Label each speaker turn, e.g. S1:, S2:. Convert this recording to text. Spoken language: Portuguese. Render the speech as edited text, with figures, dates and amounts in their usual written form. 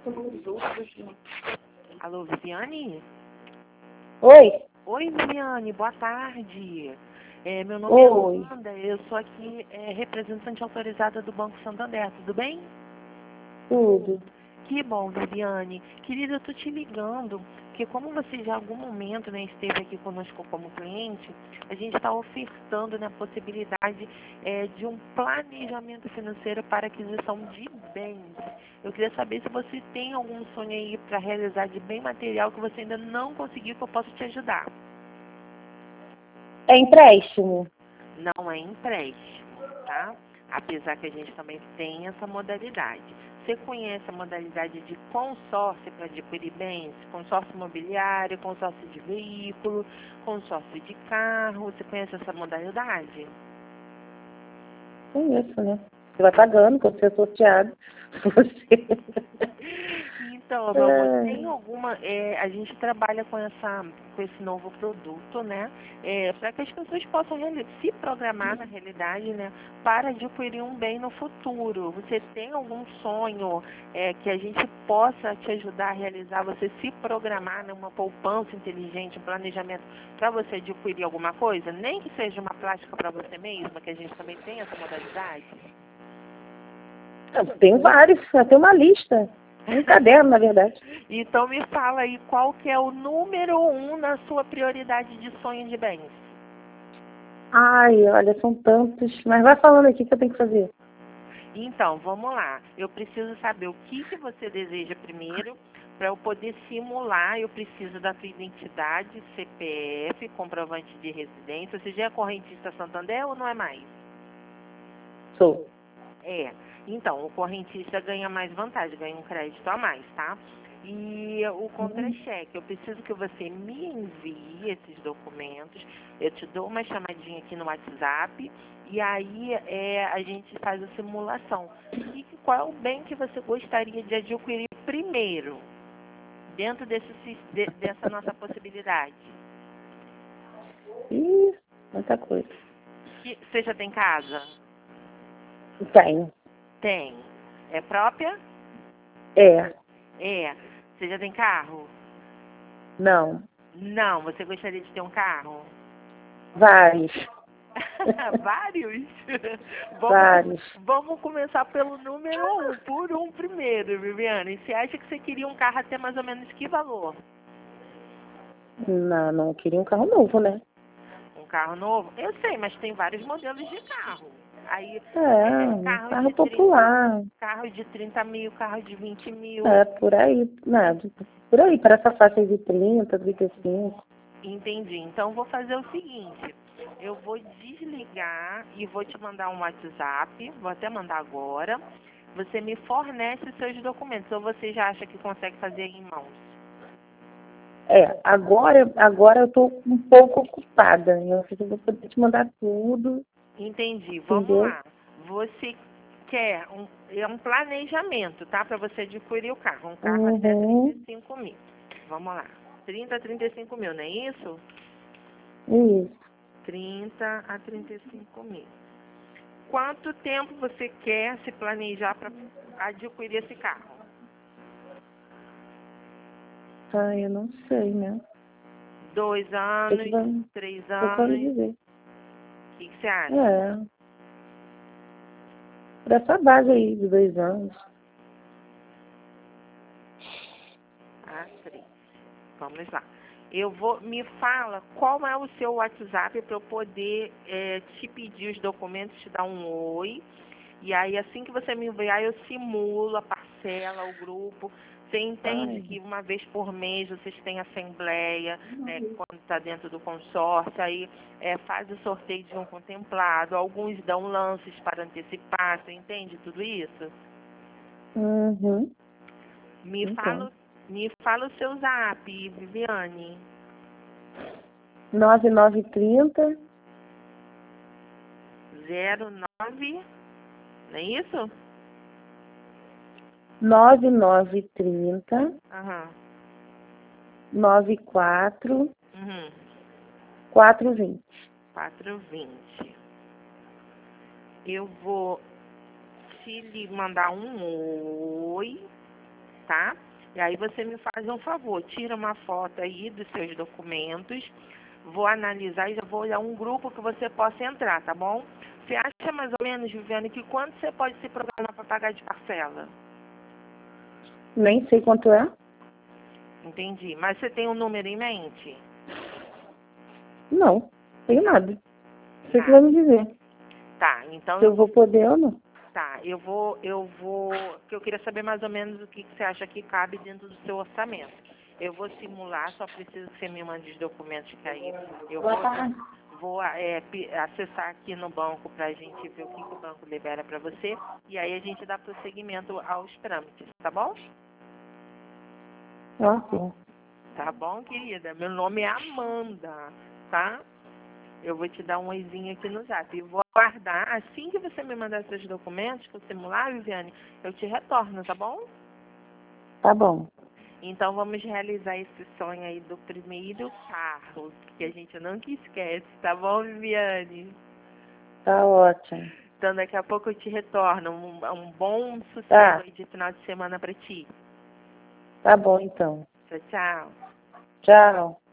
S1: Alô, Viviane?
S2: Oi?
S1: Oi, Viviane, boa tarde. Meu nome
S2: Oi.
S1: é Amanda, eu sou aqui representante autorizada do Banco Santander, tudo bem?
S2: Tudo.
S1: Que bom, Viviane. Querida, eu tô te ligando, porque como você já em algum momento, né, esteve aqui conosco como cliente, a gente está ofertando, né, a possibilidade de um planejamento financeiro para aquisição de bens. Eu queria saber se você tem algum sonho aí para realizar de bem material que você ainda não conseguiu, que eu possa te ajudar.
S2: É empréstimo?
S1: Não é empréstimo, tá? Apesar que a gente também tem essa modalidade. Você conhece a modalidade de consórcio para adquirir bens? Consórcio imobiliário, consórcio de veículo, consórcio de carro. Você conhece essa modalidade?
S2: Conheço, né? Você vai pagando, quando você é associado. Você...
S1: Então, meu amor, tem alguma. A gente trabalha com esse novo produto, né? Para que as pessoas possam se programar na realidade, né? Para adquirir um bem no futuro. Você tem algum sonho que a gente possa te ajudar a realizar? Você se programar numa poupança inteligente, um planejamento para você adquirir alguma coisa? Nem que seja uma prática para você mesma, que a gente também tem essa modalidade.
S2: Tem vários, tem uma lista. Um caderno, na verdade.
S1: Então me fala aí qual que é o número 1 na sua prioridade de sonho de bens.
S2: Ai, olha, são tantos. Mas vai falando aqui que eu tenho que fazer.
S1: Então, vamos lá. Eu preciso saber o que você deseja primeiro. Para eu poder simular, eu preciso da sua identidade, CPF, comprovante de residência. Você já é correntista Santander ou não é mais?
S2: Sou.
S1: Então, o correntista ganha mais vantagem, ganha um crédito a mais, tá? E o contra-cheque, eu preciso que você me envie esses documentos, eu te dou uma chamadinha aqui no WhatsApp e aí a gente faz a simulação. E qual é o bem que você gostaria de adquirir primeiro, dentro dessa nossa possibilidade?
S2: Ih, muita coisa.
S1: Você já tem casa?
S2: Tenho.
S1: Tem. É própria?
S2: É.
S1: Você já tem carro?
S2: Não.
S1: Não. Você gostaria de ter um carro?
S2: Vários.
S1: Vários?
S2: Vários.
S1: Vamos começar pelo número 1, por um primeiro, Viviane. Você acha que você queria um carro até mais ou menos que valor?
S2: Não, não queria um carro novo, né?
S1: Um carro novo? Eu sei, mas tem vários modelos de carro. Aí,
S2: Um carro popular.
S1: carro de 30 mil, carro de 20 mil.
S2: Por aí. Não, por aí, para essa faixa de 30, 35.
S1: Entendi. Então, vou fazer o seguinte. Eu vou desligar e vou te mandar um WhatsApp. Vou até mandar agora. Você me fornece os seus documentos. Ou você já acha que consegue fazer em mãos?
S2: Agora eu estou um pouco ocupada. Eu acho que eu vou poder te mandar tudo.
S1: Entendi. Vamos lá. Você quer um planejamento, tá? Para você adquirir o carro. Um carro até 35 mil. Vamos lá. 30 a 35 mil, não é isso?
S2: Isso.
S1: 30 a 35 mil. Quanto tempo você quer se planejar para adquirir esse carro?
S2: Eu não sei, né?
S1: 2 anos, 3 anos?
S2: dizer.
S1: O que você acha?
S2: Por essa base aí de 2 anos.
S1: 3. Vamos lá. Me fala qual é o seu WhatsApp para eu poder te pedir os documentos, te dar um oi. E aí, assim que você me enviar, eu simulo a parcela, o grupo. Você entende que uma vez por mês vocês têm assembleia, né, quando está dentro do consórcio, aí faz o sorteio de um contemplado, alguns dão lances para antecipar, você entende tudo isso? Me fala o seu zap, Viviane.
S2: 9930
S1: 09, não é isso?
S2: 9930 94 420.
S1: 420. Eu vou te mandar um oi, tá? E aí você me faz um favor, tira uma foto aí dos seus documentos, vou analisar e já vou olhar um grupo que você possa entrar, tá bom? Você acha mais ou menos, Viviane, que quanto você pode se programar para pagar de parcela?
S2: Nem sei quanto é.
S1: Entendi. Mas você tem um número em mente?
S2: Não, tenho nada. Você que
S1: Tá.
S2: vai me dizer
S1: Tá, então
S2: se eu vou poder ou não.
S1: Tá, que eu queria saber mais ou menos o que você acha que cabe dentro do seu orçamento. Eu vou simular, só preciso que você me mande os documentos que aí eu vou acessar aqui no banco para a gente ver o que o banco libera para você e aí a gente dá prosseguimento aos trâmites, tá bom?
S2: Ok.
S1: Tá bom, querida? Meu nome é Amanda, tá? Eu vou te dar um oizinho aqui no zap. E vou aguardar. Assim que você me mandar seus documentos para simular, Viviane, eu te retorno, tá bom?
S2: Tá bom.
S1: Então vamos realizar esse sonho aí do primeiro carro, que a gente nunca esquece, tá bom, Viviane?
S2: Tá ótimo.
S1: Então daqui a pouco eu te retorno. Um bom sossego
S2: Tá.
S1: aí de final de semana para ti.
S2: Tá bom, então.
S1: Tchau, tchau.
S2: Tchau.